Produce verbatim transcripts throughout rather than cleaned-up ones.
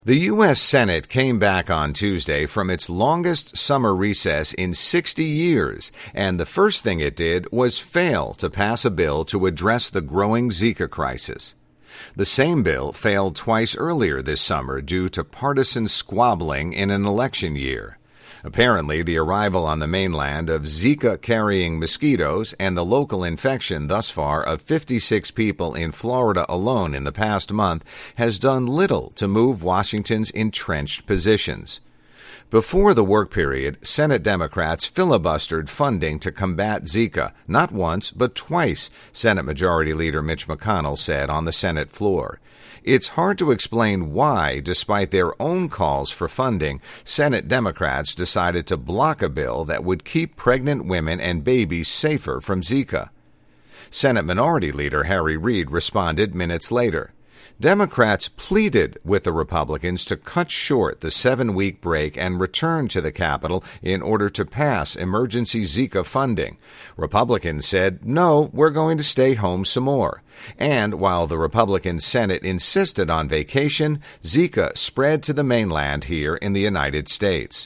The U S Senate came back on Tuesday from its longest summer recess in sixty years, and the first thing it did was fail to pass a bill to address the growing Zika crisis. The same bill failed twice earlier this summer due to partisan squabbling in an election year. Apparently, the arrival on the mainland of Zika-carrying mosquitoes and the local infection thus far of fifty-six people in Florida alone in the past month has done little to move Washington's entrenched positions. Before the work period, Senate Democrats filibustered funding to combat Zika, not once but twice, Senate Majority Leader Mitch McConnell said on the Senate floor. It's hard to explain why, despite their own calls for funding, Senate Democrats decided to block a bill that would keep pregnant women and babies safer from Zika. Senate Minority Leader Harry Reid responded minutes later. Democrats pleaded with the Republicans to cut short the seven-week break and return to the Capitol in order to pass emergency Zika funding. Republicans said, no, we're going to stay home some more. And while the Republican Senate insisted on vacation, Zika spread to the mainland here in the United States.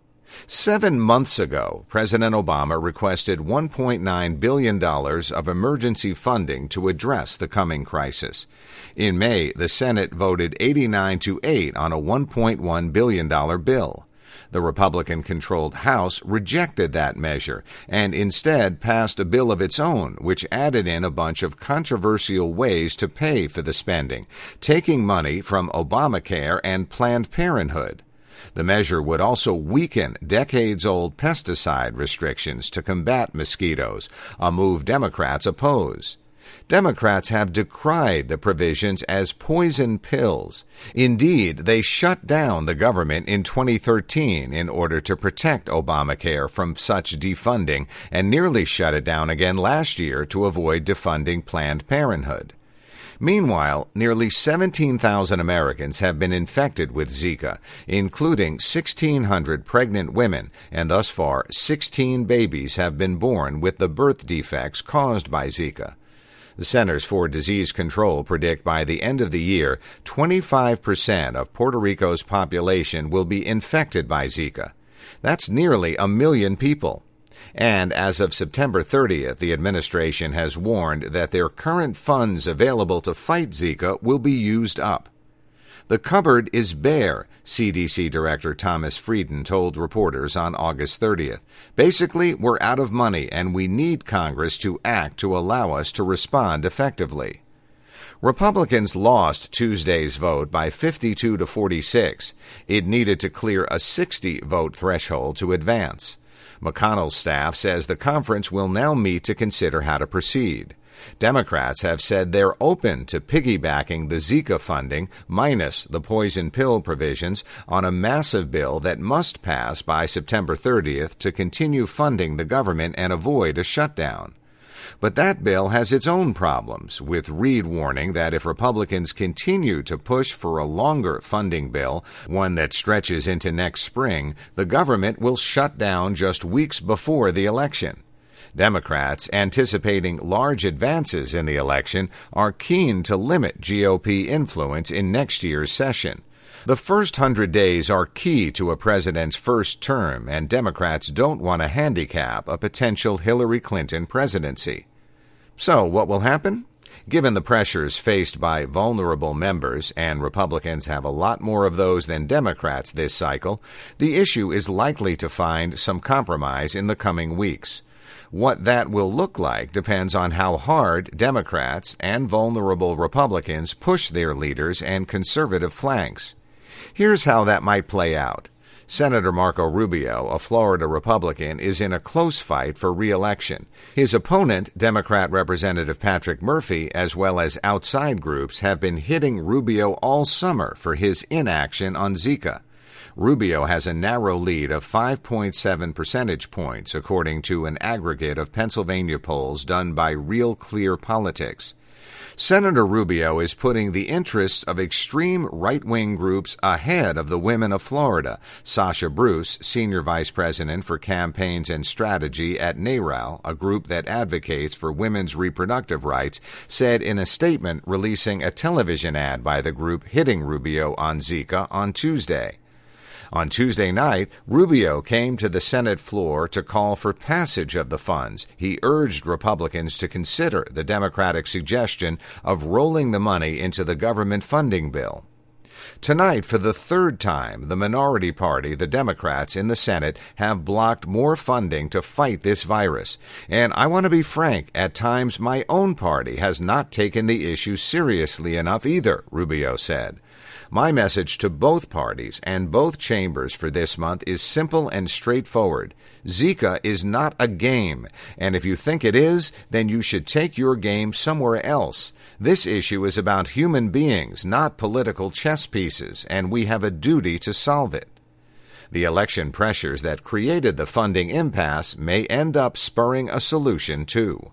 Seven months ago, President Obama requested one point nine billion dollars of emergency funding to address the coming crisis. In May, the Senate voted eighty-nine to eight on a one point one billion dollars bill. The Republican-controlled House rejected that measure and instead passed a bill of its own, which added in a bunch of controversial ways to pay for the spending, taking money from Obamacare and Planned Parenthood. The measure would also weaken decades-old pesticide restrictions to combat mosquitoes, a move Democrats oppose. Democrats have decried the provisions as poison pills. Indeed, they shut down the government in twenty thirteen in order to protect Obamacare from such defunding and nearly shut it down again last year to avoid defunding Planned Parenthood. Meanwhile, nearly seventeen thousand Americans have been infected with Zika, including sixteen hundred pregnant women, and thus far sixteen babies have been born with the birth defects caused by Zika. The Centers for Disease Control predict by the end of the year, twenty-five percent of Puerto Rico's population will be infected by Zika. That's nearly a million people. And as of September thirtieth, the administration has warned that their current funds available to fight Zika will be used up. The cupboard is bare, C D C Director Thomas Frieden told reporters on August thirtieth. Basically, we're out of money and we need Congress to act to allow us to respond effectively. Republicans lost Tuesday's vote by fifty-two to forty-six. It needed to clear a sixty vote threshold to advance. McConnell's staff says the conference will now meet to consider how to proceed. Democrats have said they're open to piggybacking the Zika funding, minus the poison pill provisions, on a massive bill that must pass by September thirtieth to continue funding the government and avoid a shutdown. But that bill has its own problems, with Reid warning that if Republicans continue to push for a longer funding bill, one that stretches into next spring, the government will shut down just weeks before the election. Democrats, anticipating large advances in the election, are keen to limit G O P influence in next year's session. The first hundred days are key to a president's first term, and Democrats don't want to handicap a potential Hillary Clinton presidency. So what will happen? Given the pressures faced by vulnerable members, and Republicans have a lot more of those than Democrats this cycle, the issue is likely to find some compromise in the coming weeks. What that will look like depends on how hard Democrats and vulnerable Republicans push their leaders and conservative flanks. Here's how that might play out. Senator Marco Rubio, a Florida Republican, is in a close fight for re-election. His opponent, Democrat Representative Patrick Murphy, as well as outside groups, have been hitting Rubio all summer for his inaction on Zika. Rubio has a narrow lead of five point seven percentage points, according to an aggregate of Pennsylvania polls done by Real Clear Politics. Senator Rubio is putting the interests of extreme right-wing groups ahead of the women of Florida. Sasha Bruce, Senior Vice President for Campaigns and Strategy at NARAL, a group that advocates for women's reproductive rights, said in a statement releasing a television ad by the group hitting Rubio on Zika on Tuesday. On Tuesday night, Rubio came to the Senate floor to call for passage of the funds. He urged Republicans to consider the Democratic suggestion of rolling the money into the government funding bill. Tonight, for the third time, the minority party, the Democrats in the Senate, have blocked more funding to fight this virus. And I want to be frank, at times my own party has not taken the issue seriously enough either, Rubio said. My message to both parties and both chambers for this month is simple and straightforward. Zika is not a game, and if you think it is, then you should take your game somewhere else. This issue is about human beings, not political chess pieces, and we have a duty to solve it. The election pressures that created the funding impasse may end up spurring a solution, too.